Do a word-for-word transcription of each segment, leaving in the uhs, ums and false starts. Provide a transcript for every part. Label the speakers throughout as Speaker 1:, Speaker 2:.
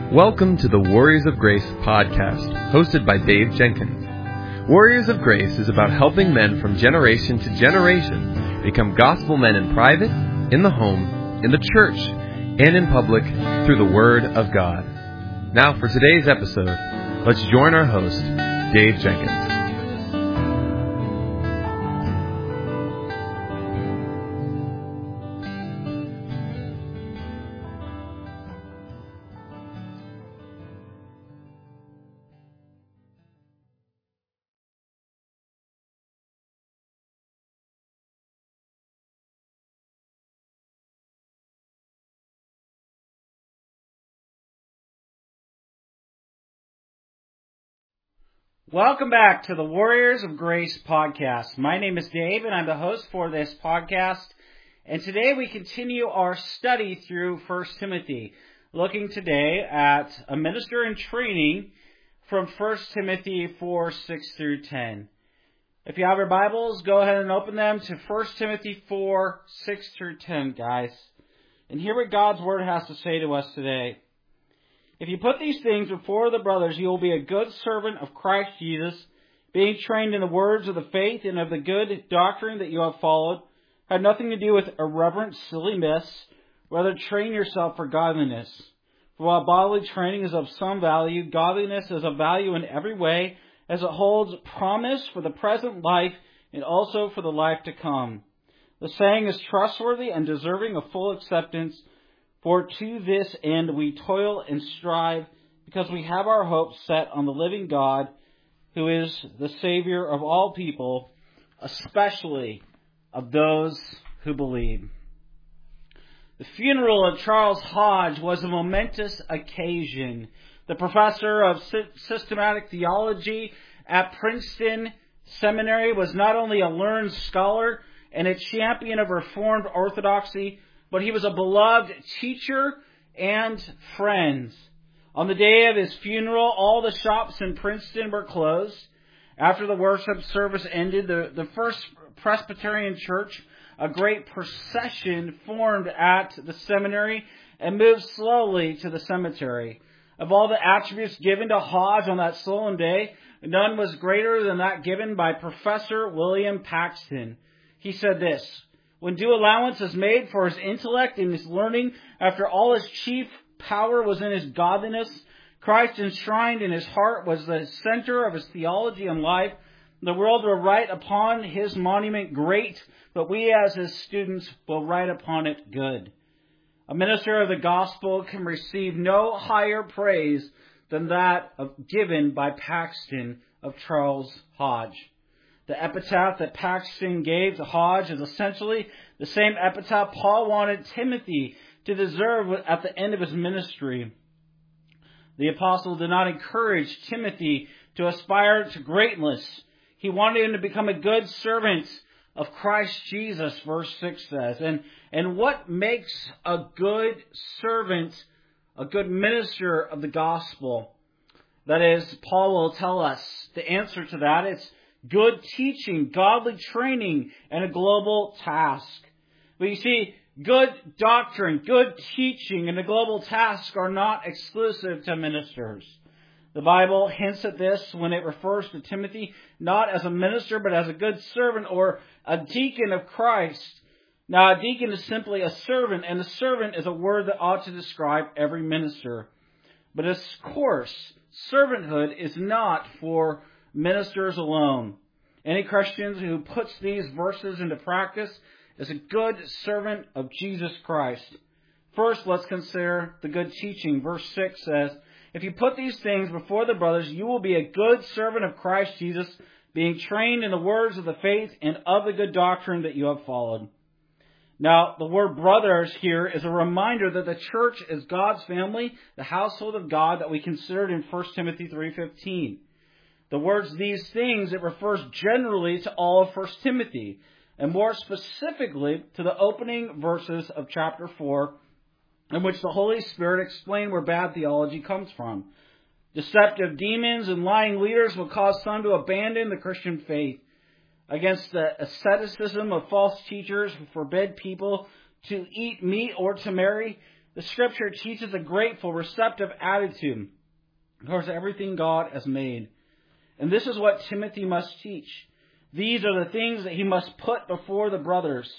Speaker 1: Welcome to the Warriors of Grace podcast, hosted by Dave Jenkins. Warriors of Grace is about helping men from generation to generation become gospel men in private, in the home, in the church, and in public through the Word of God. Now for today's episode, let's join our host, Dave Jenkins.
Speaker 2: Welcome back to the Warriors of Grace podcast. My name is Dave, and I'm the host for this podcast. And today we continue our study through First Timothy, looking today at a minister in training from First Timothy four, six through ten. If you have your Bibles, go ahead and open them to First Timothy four, six through ten, guys. And hear what God's Word has to say to us today. If you put these things before the brothers, you will be a good servant of Christ Jesus, being trained in the words of the faith and of the good doctrine that you have followed. Have nothing to do with irreverent, silly myths. Rather, train yourself for godliness. For while bodily training is of some value, godliness is of value in every way, as it holds promise for the present life and also for the life to come. The saying is trustworthy and deserving of full acceptance. For to this end we toil and strive, because we have our hope set on the living God, who is the Savior of all people, especially of those who believe. The funeral of Charles Hodge was a momentous occasion. The professor of systematic theology at Princeton Seminary was not only a learned scholar and a champion of Reformed orthodoxy, but he was a beloved teacher and friend. On the day of his funeral, all the shops in Princeton were closed. After the worship service ended, the, the First Presbyterian Church, a great procession formed at the seminary and moved slowly to the cemetery. Of all the attributes given to Hodge on that solemn day, none was greater than that given by Professor William Paxton. He said this: "When due allowance is made for his intellect and his learning, after all his chief power was in his godliness, Christ enshrined in his heart was the center of his theology and life. The world will write upon his monument great, but we as his students will write upon it good." A minister of the gospel can receive no higher praise than that of, given by Paxton of Charles Hodge. The epitaph that Paxton gave to Hodge is essentially the same epitaph Paul wanted Timothy to deserve at the end of his ministry. The apostle did not encourage Timothy to aspire to greatness. He wanted him to become a good servant of Christ Jesus, verse six says. And, and what makes a good servant, a good minister of the gospel? That is, Paul will tell us the answer to that. It's good teaching, godly training, and a global task. But you see, good doctrine, good teaching, and a global task are not exclusive to ministers. The Bible hints at this when it refers to Timothy not as a minister, but as a good servant or a deacon of Christ. Now, a deacon is simply a servant, and a servant is a word that ought to describe every minister. But of course, servanthood is not for ministers alone. Any Christian who puts these verses into practice is a good servant of Jesus Christ. First, let's consider the good teaching. Verse six says, "If you put these things before the brothers, you will be a good servant of Christ Jesus, being trained in the words of the faith and of the good doctrine that you have followed." Now, the word brothers here is a reminder that the church is God's family, the household of God that we considered in First Timothy three fifteen. The words "these things," it refers generally to all of First Timothy, and more specifically to the opening verses of chapter four, in which the Holy Spirit explained where bad theology comes from. Deceptive demons and lying leaders will cause some to abandon the Christian faith. Against the asceticism of false teachers who forbid people to eat meat or to marry, The Scripture teaches a grateful, receptive attitude towards everything God has made. And this is what Timothy must teach. These are the things that he must put before the brothers.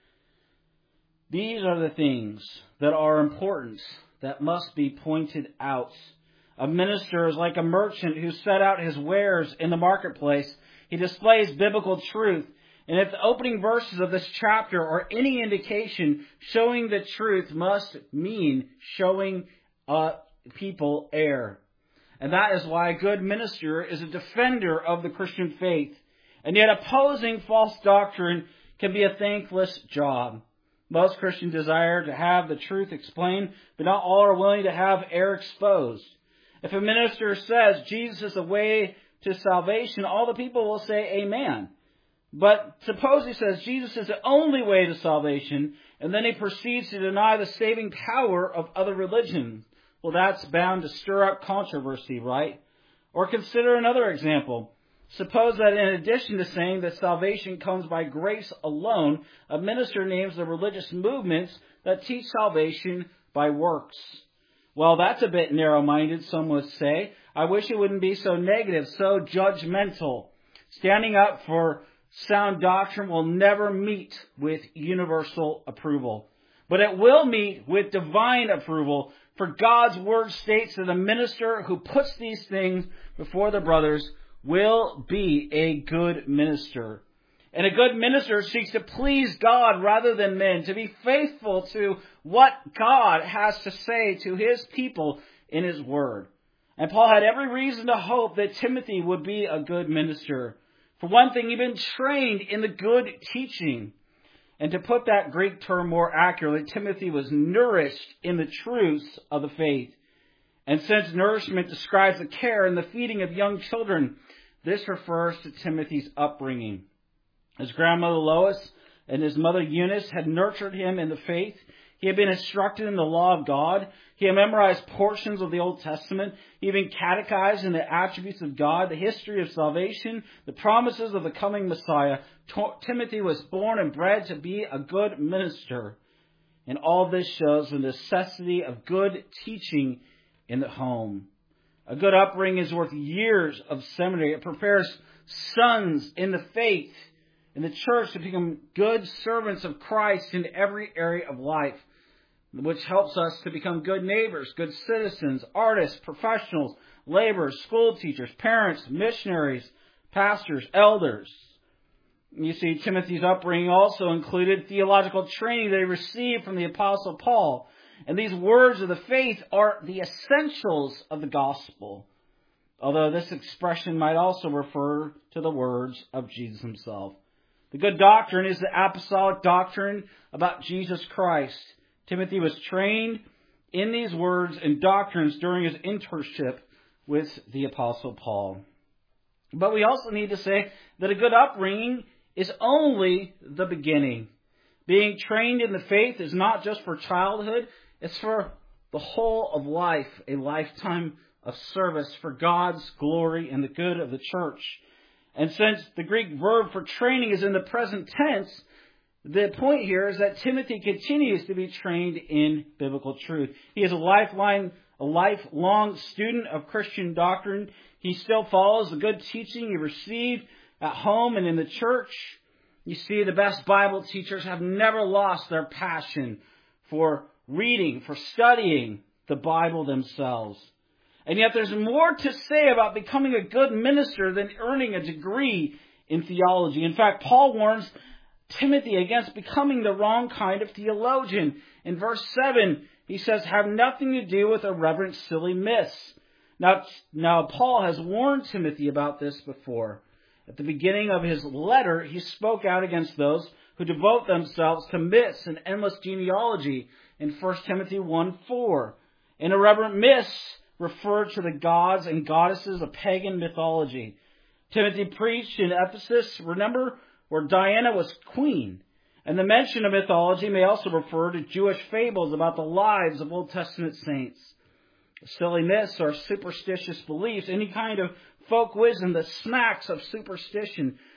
Speaker 2: These are the things that are important, that must be pointed out. A minister is like a merchant who set out his wares in the marketplace. He displays biblical truth. And if the opening verses of this chapter are any indication, showing the truth must mean showing uh, people error. And that is why a good minister is a defender of the Christian faith. And yet opposing false doctrine can be a thankless job. Most Christians desire to have the truth explained, but not all are willing to have error exposed. If a minister says Jesus is the way to salvation, all the people will say amen. But suppose he says Jesus is the only way to salvation, and then he proceeds to deny the saving power of other religions. Well, that's bound to stir up controversy, right? Or consider another example. Suppose that in addition to saying that salvation comes by grace alone, a minister names the religious movements that teach salvation by works. Well, that's a bit narrow-minded, some would say. I wish it wouldn't be so negative, so judgmental. Standing up for sound doctrine will never meet with universal approval. But it will meet with divine approval, for God's word states that a minister who puts these things before the brothers will be a good minister. And a good minister seeks to please God rather than men, to be faithful to what God has to say to His people in His word. And Paul had every reason to hope that Timothy would be a good minister. For one thing, he'd been trained in the good teaching. And to put that Greek term more accurately, Timothy was nourished in the truths of the faith. And since nourishment describes the care and the feeding of young children, this refers to Timothy's upbringing. His grandmother Lois and his mother Eunice had nurtured him in the faith. He had been instructed in the law of God. He had memorized portions of the Old Testament. He had been catechized in the attributes of God, the history of salvation, the promises of the coming Messiah. Timothy was born and bred to be a good minister. And all this shows the necessity of good teaching in the home. A good upbringing is worth years of seminary. It prepares sons in the faith, in the church, to become good servants of Christ in every area of life, which helps us to become good neighbors, good citizens, artists, professionals, laborers, school teachers, parents, missionaries, pastors, elders. You see, Timothy's upbringing also included theological training that he received from the Apostle Paul. And these words of the faith are the essentials of the gospel, although this expression might also refer to the words of Jesus himself. The good doctrine is the apostolic doctrine about Jesus Christ. Timothy was trained in these words and doctrines during his internship with the Apostle Paul. But we also need to say that a good upbringing is only the beginning. Being trained in the faith is not just for childhood, it's for the whole of life, a lifetime of service for God's glory and the good of the church. And since the Greek verb for training is in the present tense, the point here is that Timothy continues to be trained in biblical truth. He is a lifeline, a lifelong student of Christian doctrine. He still follows the good teaching he received at home and in the church. You see, the best Bible teachers have never lost their passion for reading, for studying the Bible themselves. And yet there's more to say about becoming a good minister than earning a degree in theology. In fact, Paul warns Timothy against becoming the wrong kind of theologian. In verse seven, he says, have nothing to do with irreverent, silly myths. Now, now, Paul has warned Timothy about this before. At the beginning of his letter, he spoke out against those who devote themselves to myths and endless genealogy in First Timothy one four. And irreverent myths refer to the gods and goddesses of pagan mythology. Timothy preached in Ephesus, remember, where Diana was queen. And the mention of mythology may also refer to Jewish fables about the lives of Old Testament saints. Silly myths are superstitious beliefs, any kind of folk wisdom that smacks of superstition.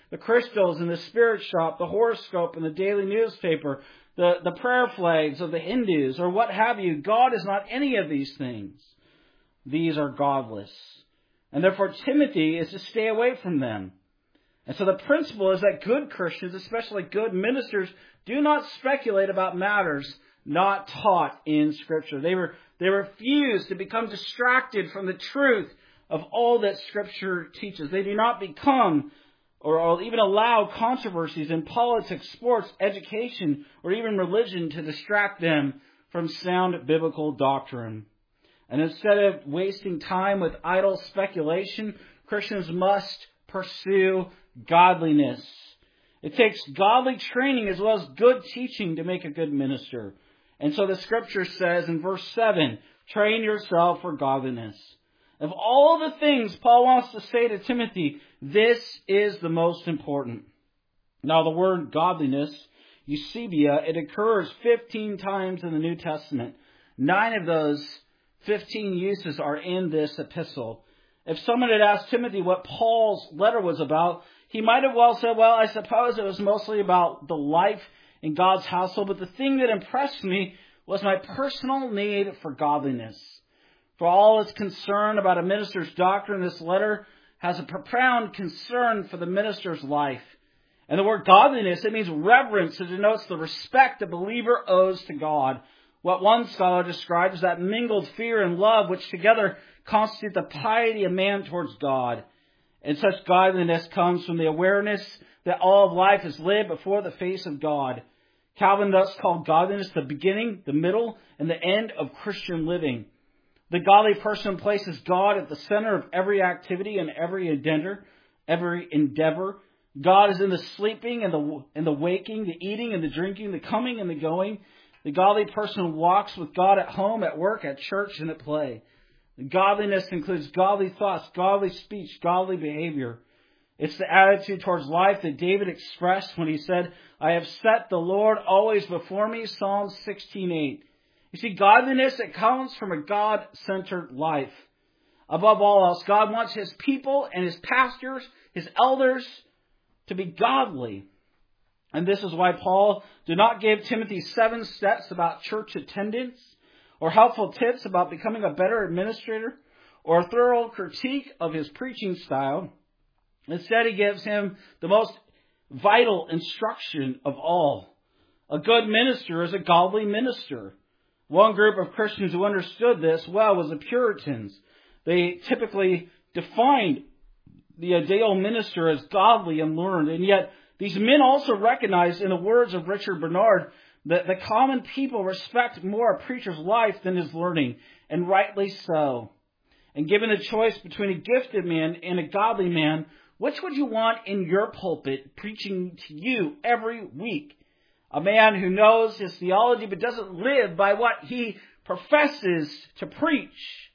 Speaker 2: the crystals in the spirit shop, the horoscope in the daily newspaper, the, the prayer flags of the Hindus, or what have you. God is not any of these things. These are godless. And therefore Timothy is to stay away from them. And so the principle is that good Christians, especially good ministers, do not speculate about matters not taught in Scripture. They were they refuse to become distracted from the truth of all that Scripture teaches. They do not become or, or even allow controversies in politics, sports, education, or even religion to distract them from sound biblical doctrine. And instead of wasting time with idle speculation, Christians must pursue godliness. It takes godly training as well as good teaching to make a good minister. And so the Scripture says in verse seven, train yourself for godliness. Of all the things Paul wants to say to Timothy, this is the most important. Now the word godliness, eusebia, it occurs fifteen times in the New Testament. Nine of those fifteen uses are in this epistle. If someone had asked Timothy what Paul's letter was about, he might have well said, well, I suppose it was mostly about the life in God's household, but the thing that impressed me was my personal need for godliness. For all its concern about a minister's doctrine, this letter has a profound concern for the minister's life. And the word godliness, it means reverence. It denotes the respect a believer owes to God. What one scholar describes as that mingled fear and love which together constitute the piety of man towards God. And such godliness comes from the awareness that all of life is lived before the face of God. Calvin thus called godliness the beginning, the middle, and the end of Christian living. The godly person places God at the center of every activity and every endeavor. Every endeavor. God is in the sleeping and the and the waking, the eating and the drinking, the coming and the going. The godly person walks with God at home, at work, at church, and at play. Godliness includes godly thoughts, godly speech, godly behavior. It's the attitude towards life that David expressed when he said, I have set the Lord always before me, Psalm sixteen eight. You see, godliness, it comes from a God-centered life. Above all else, God wants His people and His pastors, His elders, to be godly. And this is why Paul did not give Timothy seven steps about church attendance, or helpful tips about becoming a better administrator, or a thorough critique of his preaching style. Instead, he gives him the most vital instruction of all. A good minister is a godly minister. One group of Christians who understood this well was the Puritans. They typically defined the ideal minister as godly and learned, and yet these men also recognized, in the words of Richard Bernard, that the common people respect more a preacher's life than his learning, and rightly so. And given the choice between a gifted man and a godly man, which would you want in your pulpit preaching to you every week? A man who knows his theology but doesn't live by what he professes to preach.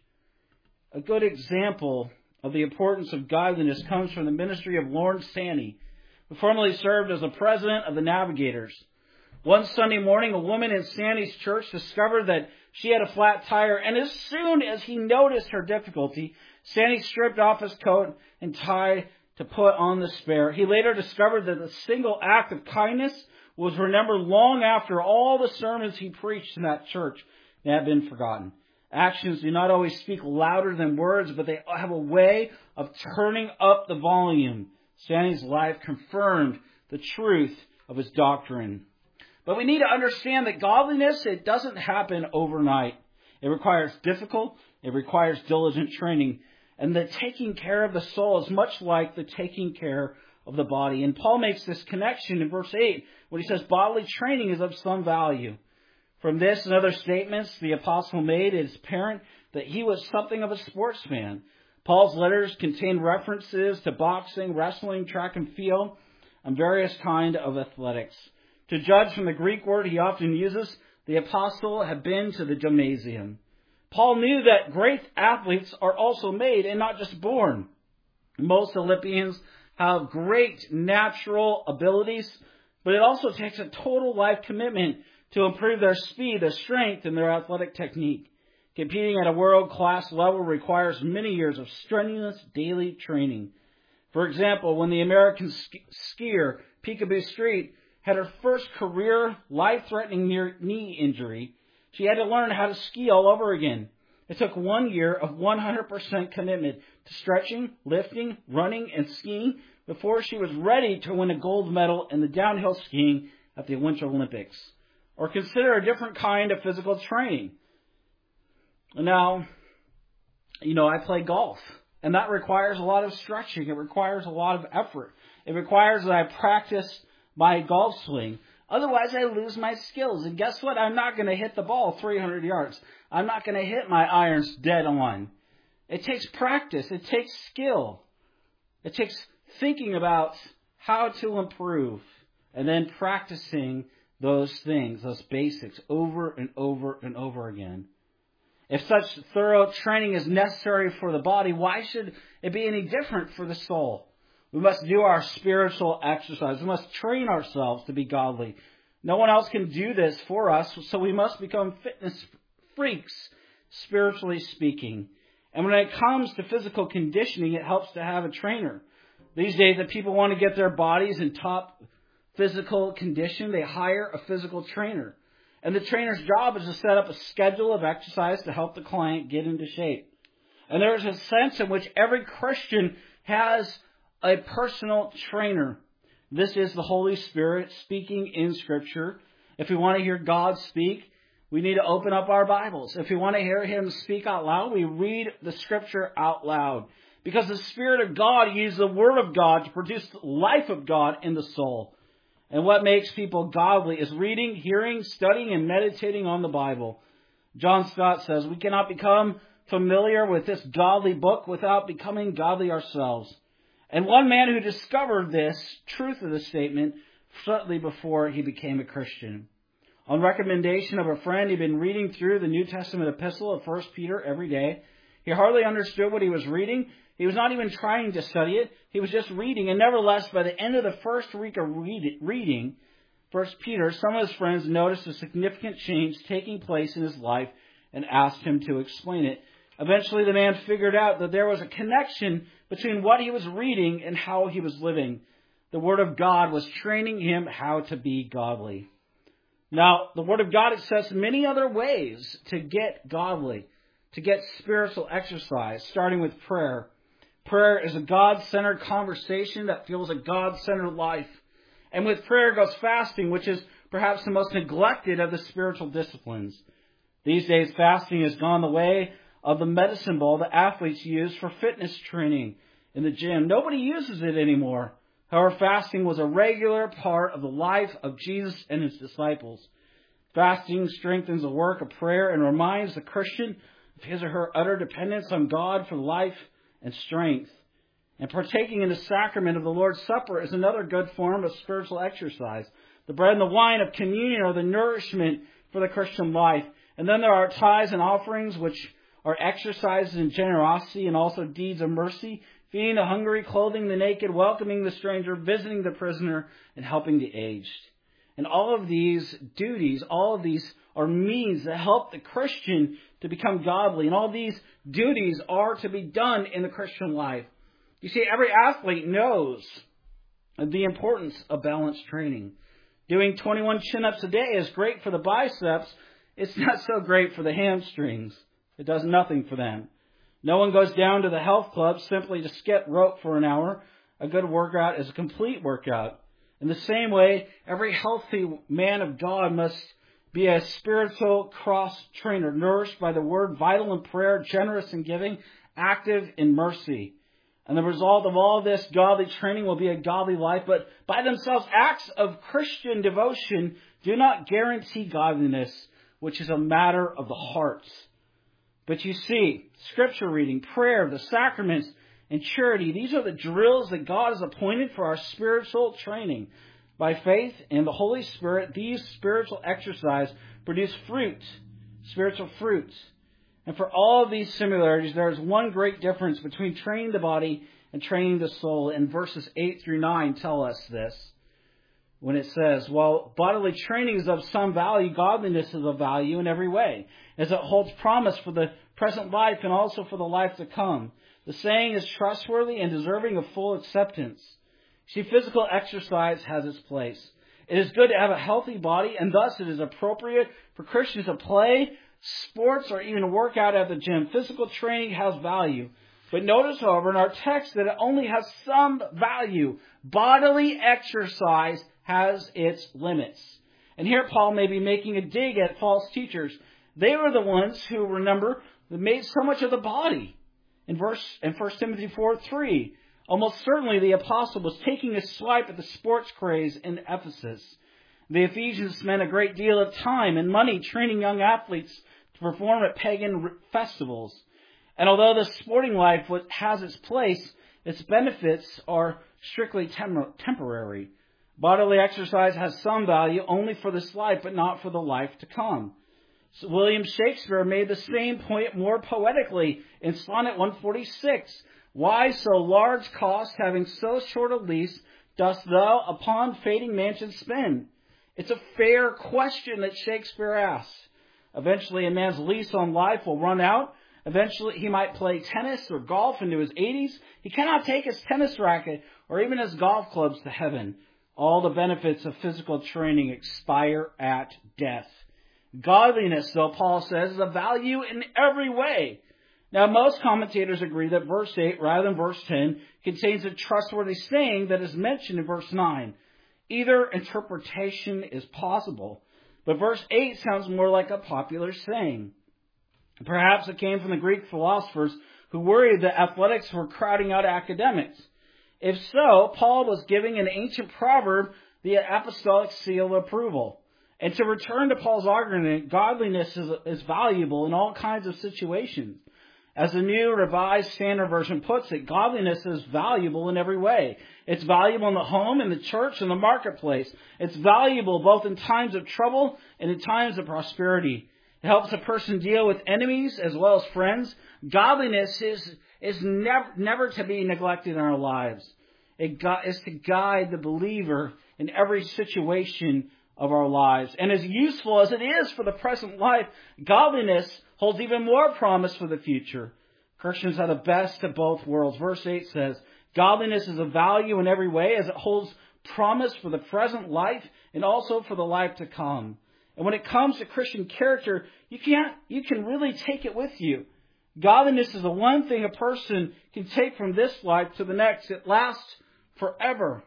Speaker 2: A good example of the importance of godliness comes from the ministry of Lawrence Sanney, who formerly served as the president of the Navigators. One Sunday morning, a woman in Sanney's church discovered that she had a flat tire, and as soon as he noticed her difficulty, Sanney stripped off his coat and tie to put on the spare. He later discovered that the single act of kindness was remembered long after all the sermons he preached in that church had been forgotten. Actions do not always speak louder than words, but they have a way of turning up the volume. Sanney's life confirmed the truth of his doctrine. But we need to understand that godliness, it doesn't happen overnight. It requires difficult, it requires diligent training. And the taking care of the soul is much like the taking care of the body. And Paul makes this connection in verse eight when he says bodily training is of some value. From this and other statements the apostle made, it is apparent that he was something of a sportsman. Paul's letters contain references to boxing, wrestling, track and field, and various kinds of athletics. To judge from the Greek word he often uses, the apostle had been to the gymnasium. Paul knew that great athletes are also made and not just born. Most Philippians have great natural abilities, but it also takes a total life commitment to improve their speed, their strength, and their athletic technique. Competing at a world-class level requires many years of strenuous daily training. For example, when the American ski- skier Picabo Street had her first career life-threatening near knee injury, she had to learn how to ski all over again. It took one year of one hundred percent commitment to stretching, lifting, running, and skiing before she was ready to win a gold medal in the downhill skiing at the Winter Olympics. Or consider a different kind of physical training. Now, you know, I play golf, and that requires a lot of stretching. It requires a lot of effort. It requires that I practice my golf swing. Otherwise, I lose my skills. And guess what? I'm not going to hit the ball three hundred yards. I'm not going to hit my irons dead on. It takes practice. It takes skill. It takes thinking about how to improve and then practicing those things, those basics, over and over and over again. If such thorough training is necessary for the body, why should it be any different for the soul? We must do our spiritual exercise. We must train ourselves to be godly. No one else can do this for us, so we must become fitness freaks, spiritually speaking. And when it comes to physical conditioning, it helps to have a trainer. These days, if people want to get their bodies in top physical condition, they hire a physical trainer. And the trainer's job is to set up a schedule of exercise to help the client get into shape. And there's a sense in which every Christian has a personal trainer. This is the Holy Spirit speaking in Scripture. If we want to hear God speak, we need to open up our Bibles. If we want to hear Him speak out loud, we read the Scripture out loud. Because the Spirit of God uses the Word of God to produce the life of God in the soul. And what makes people godly is reading, hearing, studying, and meditating on the Bible. John Stott says, we cannot become familiar with this godly book without becoming godly ourselves. And one man who discovered this truth of the statement shortly before he became a Christian. On recommendation of a friend, he'd been reading through the New Testament epistle of First Peter every day. He hardly understood what he was reading. He was not even trying to study it. He was just reading. And nevertheless, by the end of the first week of read- reading First Peter, some of his friends noticed a significant change taking place in his life and asked him to explain it. Eventually, the man figured out that there was a connection between what he was reading and how he was living. The Word of God was training him how to be godly. Now, the Word of God accepts many other ways to get godly, to get spiritual exercise, starting with prayer. Prayer is a God-centered conversation that fuels a God-centered life. And with prayer goes fasting, which is perhaps the most neglected of the spiritual disciplines. These days, fasting has gone the way of the medicine ball that athletes use for fitness training in the gym. Nobody uses it anymore. However, fasting was a regular part of the life of Jesus and His disciples. Fasting strengthens the work of prayer and reminds the Christian of his or her utter dependence on God for life and strength. And partaking in the sacrament of the Lord's Supper is another good form of spiritual exercise. The bread and the wine of communion are the nourishment for the Christian life. And then there are tithes and offerings, which are exercises in generosity and also deeds of mercy, feeding the hungry, clothing the naked, welcoming the stranger, visiting the prisoner, and helping the aged. And all of these duties, all of these are means that help the Christian to become godly. And all these duties are to be done in the Christian life. You see, every athlete knows the importance of balanced training. Doing twenty-one chin-ups a day is great for the biceps. It's not so great for the hamstrings. It does nothing for them. No one goes down to the health club simply to skip rope for an hour. A good workout is a complete workout. In the same way, every healthy man of God must be a spiritual cross trainer, nourished by the Word, vital in prayer, generous in giving, active in mercy. And the result of all this godly training will be a godly life, but by themselves, acts of Christian devotion do not guarantee godliness, which is a matter of the heart. But you see, Scripture reading, prayer, the sacraments, and charity, these are the drills that God has appointed for our spiritual training. By faith and the Holy Spirit, these spiritual exercises produce fruit, spiritual fruit. And for all of these similarities, there is one great difference between training the body and training the soul. And verses eight through nine tell us this. When it says, while bodily training is of some value, godliness is of value in every way, as it holds promise for the present life and also for the life to come. The saying is trustworthy and deserving of full acceptance. See, physical exercise has its place. It is good to have a healthy body, and thus it is appropriate for Christians to play sports or even work out at the gym. Physical training has value. But notice, however, in our text that it only has some value. Bodily exercise has its limits. And here Paul may be making a dig at false teachers. They were the ones who, remember, that made so much of the body. In verse in First Timothy four three, almost certainly the apostle was taking a swipe at the sports craze in Ephesus. The Ephesians spent a great deal of time and money training young athletes to perform at pagan festivals. And although the sporting life has its place, its benefits are strictly tem- temporary. Bodily exercise has some value only for this life, but not for the life to come. So William Shakespeare made the same point more poetically in Sonnet one forty-six. Why so large cost, having so short a lease, dost thou upon fading mansions spend? It's a fair question that Shakespeare asks. Eventually a man's lease on life will run out. Eventually he might play tennis or golf into his eighties. He cannot take his tennis racket or even his golf clubs to heaven. All the benefits of physical training expire at death. Godliness, though, Paul says, is of value in every way. Now, most commentators agree that verse eight, rather than verse ten, contains a trustworthy saying that is mentioned in verse nine. Either interpretation is possible, but verse eight sounds more like a popular saying. Perhaps it came from the Greek philosophers who worried that athletics were crowding out academics. If so, Paul was giving an ancient proverb the apostolic seal of approval. And to return to Paul's argument, godliness is, is valuable in all kinds of situations. As the New Revised Standard Version puts it, godliness is valuable in every way. It's valuable in the home, in the church, in the marketplace. It's valuable both in times of trouble and in times of prosperity. It helps a person deal with enemies as well as friends. Godliness is, is never, never to be neglected in our lives. It is to guide the believer in every situation of our lives. And as useful as it is for the present life, godliness holds even more promise for the future. Christians are the best of both worlds. Verse eight says, godliness is of value in every way as it holds promise for the present life and also for the life to come. And when it comes to Christian character, you can't, you can really take it with you. Godliness is the one thing a person can take from this life to the next. It lasts forever.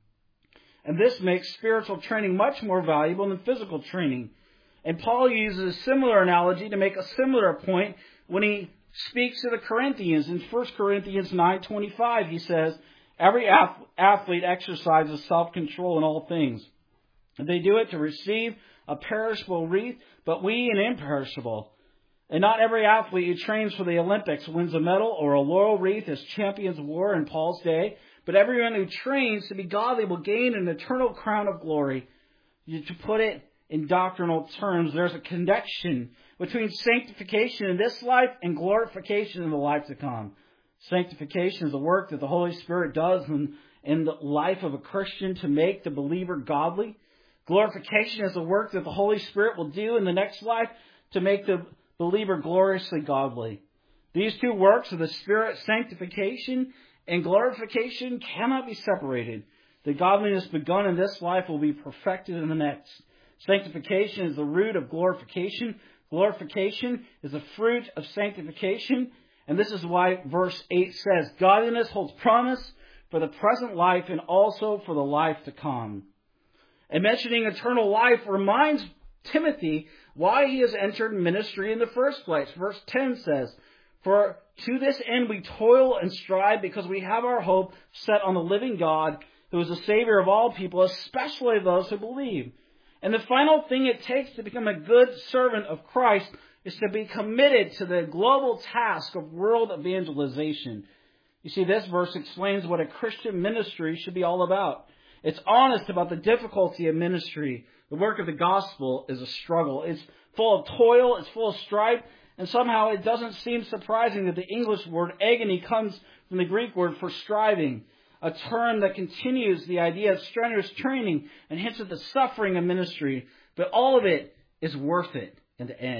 Speaker 2: And this makes spiritual training much more valuable than physical training. And Paul uses a similar analogy to make a similar point when he speaks to the Corinthians. In First Corinthians nine twenty-five, he says, every athlete exercises self-control in all things. And they do it to receive a perishable wreath, but we an imperishable. And not every athlete who trains for the Olympics wins a medal or a laurel wreath as champions of war in Paul's day. But everyone who trains to be godly will gain an eternal crown of glory. To put it in doctrinal terms, there's a connection between sanctification in this life and glorification in the life to come. Sanctification is the work that the Holy Spirit does in, in the life of a Christian to make the believer godly. Glorification is the work that the Holy Spirit will do in the next life to make the believer gloriously godly. These two works of the Spirit, sanctification and glorification, cannot be separated. The godliness begun in this life will be perfected in the next. Sanctification is the root of glorification. Glorification is the fruit of sanctification. And this is why verse eight says, godliness holds promise for the present life and also for the life to come. And mentioning eternal life reminds Timothy why he has entered ministry in the first place. Verse ten says, for to this end we toil and strive because we have our hope set on the living God, who is the Savior of all people, especially those who believe. And the final thing it takes to become a good servant of Christ is to be committed to the global task of world evangelization. You see, this verse explains what a Christian ministry should be all about. It's honest about the difficulty of ministry. The work of the gospel is a struggle. It's full of toil, it's full of strife, and somehow it doesn't seem surprising that the English word agony comes from the Greek word for striving, a term that continues the idea of strenuous training and hints at the suffering of ministry. But all of it is worth it in the end.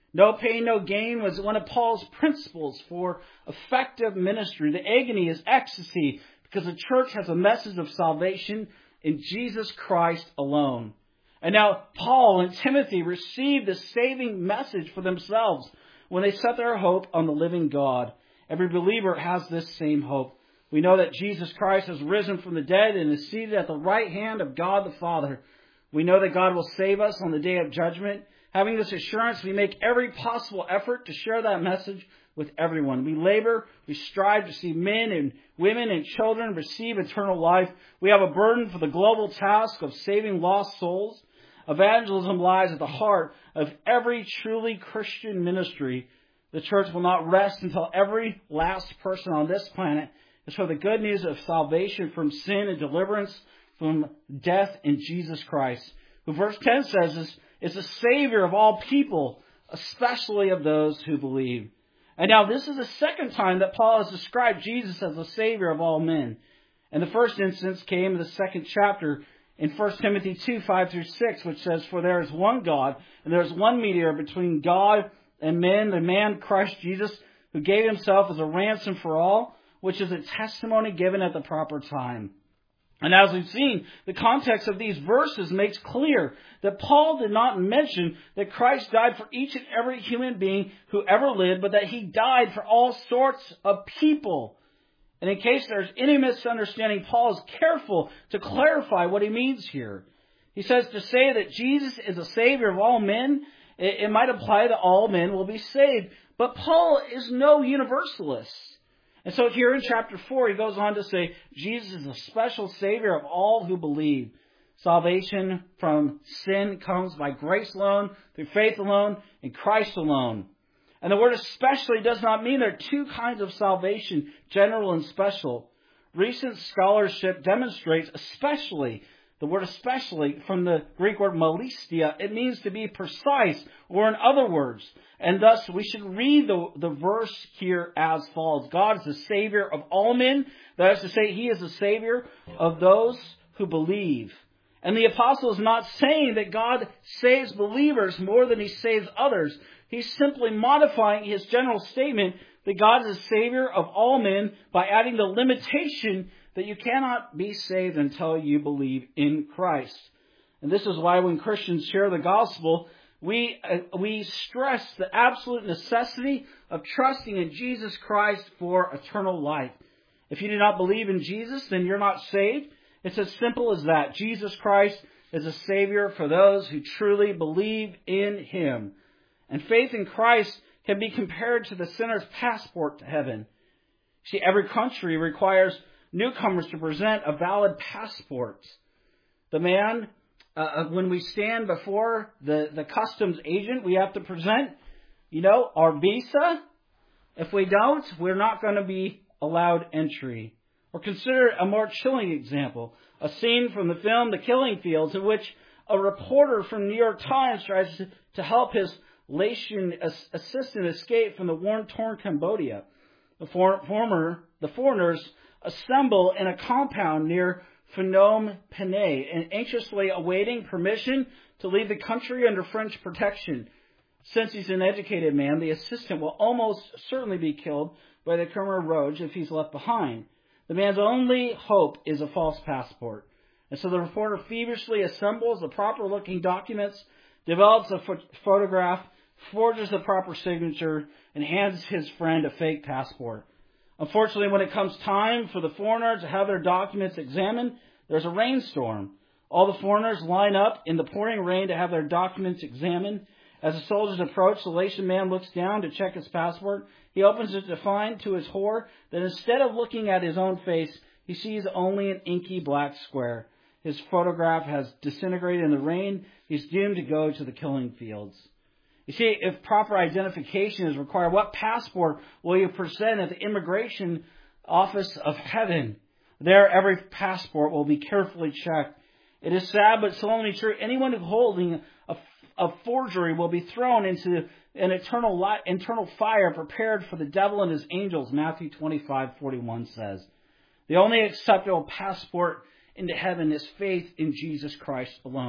Speaker 2: No pain, no gain was one of Paul's principles for effective ministry. The agony is ecstasy because the church has a message of salvation in Jesus Christ alone. And now Paul and Timothy received the saving message for themselves when they set their hope on the living God. Every believer has this same hope. We know that Jesus Christ has risen from the dead and is seated at the right hand of God the Father. We know that God will save us on the day of judgment. Having this assurance, we make every possible effort to share that message with everyone. We labor, we strive to see men and women and children receive eternal life. We have a burden for the global task of saving lost souls. Evangelism lies at the heart of every truly Christian ministry. The church will not rest until every last person on this planet is for the good news of salvation from sin and deliverance from death in Jesus Christ, who verse ten says is, is the Savior of all people, especially of those who believe. And now this is the second time that Paul has described Jesus as the Savior of all men. And the first instance came in the second chapter in First Timothy two, five through six, which says, "For there is one God, and there is one mediator between God and men, the man Christ Jesus, who gave himself as a ransom for all, which is a testimony given at the proper time." And as we've seen, the context of these verses makes clear that Paul did not mention that Christ died for each and every human being who ever lived, but that he died for all sorts of people. And in case there's any misunderstanding, Paul is careful to clarify what he means here. He says to say that Jesus is the Savior of all men, it, it might imply that all men will be saved. But Paul is no universalist. And so here in chapter four, he goes on to say, Jesus is a special Savior of all who believe. Salvation from sin comes by grace alone, through faith alone, in Christ alone. And the word especially does not mean there are two kinds of salvation, general and special. Recent scholarship demonstrates especially, the word especially, from the Greek word malistia, it means to be precise, or in other words. And thus we should read the, the verse here as follows. God is the Savior of all men. That is to say, He is the Savior of those who believe. And the apostle is not saying that God saves believers more than He saves others. He's simply modifying his general statement that God is the Savior of all men by adding the limitation that you cannot be saved until you believe in Christ. And this is why when Christians share the gospel, we uh, we stress the absolute necessity of trusting in Jesus Christ for eternal life. If you do not believe in Jesus, then you're not saved. It's as simple as that. Jesus Christ is a Savior for those who truly believe in Him. And faith in Christ can be compared to the sinner's passport to heaven. See, every country requires newcomers to present a valid passport. The man, uh, when we stand before the, the customs agent, we have to present, you know, our visa. If we don't, we're not going to be allowed entry. Or consider a more chilling example, a scene from the film The Killing Fields, in which a reporter from New York Times tries to, to help his Laotian assistant escape from the war-torn Cambodia. The for, former, the foreigners assemble in a compound near Phnom Penh and anxiously awaiting permission to leave the country under French protection. Since he's an educated man, the assistant will almost certainly be killed by the Khmer Rouge if he's left behind. The man's only hope is a false passport. And so the reporter feverishly assembles the proper-looking documents, develops a ph- photograph, forges the proper signature, and hands his friend a fake passport. Unfortunately, when it comes time for the foreigner to have their documents examined, there's a rainstorm. All the foreigners line up in the pouring rain to have their documents examined. As the soldiers approach, the Laotian man looks down to check his passport. He opens it to find, to his horror, that instead of looking at his own face, he sees only an inky black square. His photograph has disintegrated in the rain. He's doomed to go to the killing fields. You see, if proper identification is required, what passport will you present at the immigration office of heaven? There, every passport will be carefully checked. It is sad, but solemnly true. Anyone holding a, a forgery will be thrown into an eternal light, eternal fire prepared for the devil and his angels, Matthew twenty-five forty-one says. The only acceptable passport into heaven is faith in Jesus Christ alone.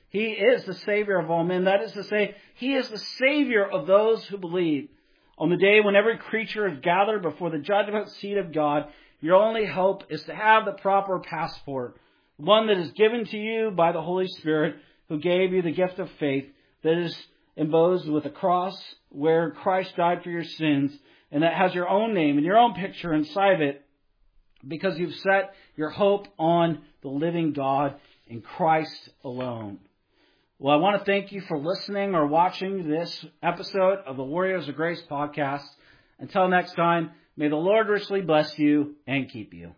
Speaker 2: He is the Savior of all men. That is to say, He is the Savior of those who believe. On the day when every creature is gathered before the judgment seat of God, your only hope is to have the proper passport, one that is given to you by the Holy Spirit, who gave you the gift of faith, that is embossed with a cross where Christ died for your sins, and that has your own name and your own picture inside of it, because you've set your hope on the living God in Christ alone. Well, I want to thank you for listening or watching this episode of the Warriors of Grace podcast. Until next time, may the Lord richly bless you and keep you.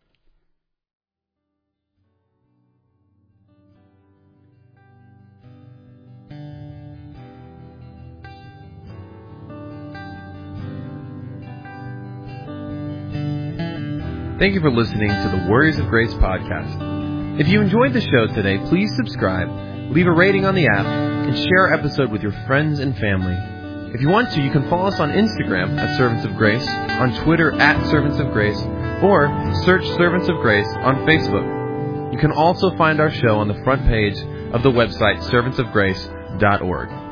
Speaker 1: Thank you for listening to the Warriors of Grace podcast. If you enjoyed the show today, please subscribe, leave a rating on the app, and share our episode with your friends and family. If you want to, you can follow us on Instagram at Servants of Grace, on Twitter at Servants of Grace, or search Servants of Grace on Facebook. You can also find our show on the front page of the website servants of grace dot org.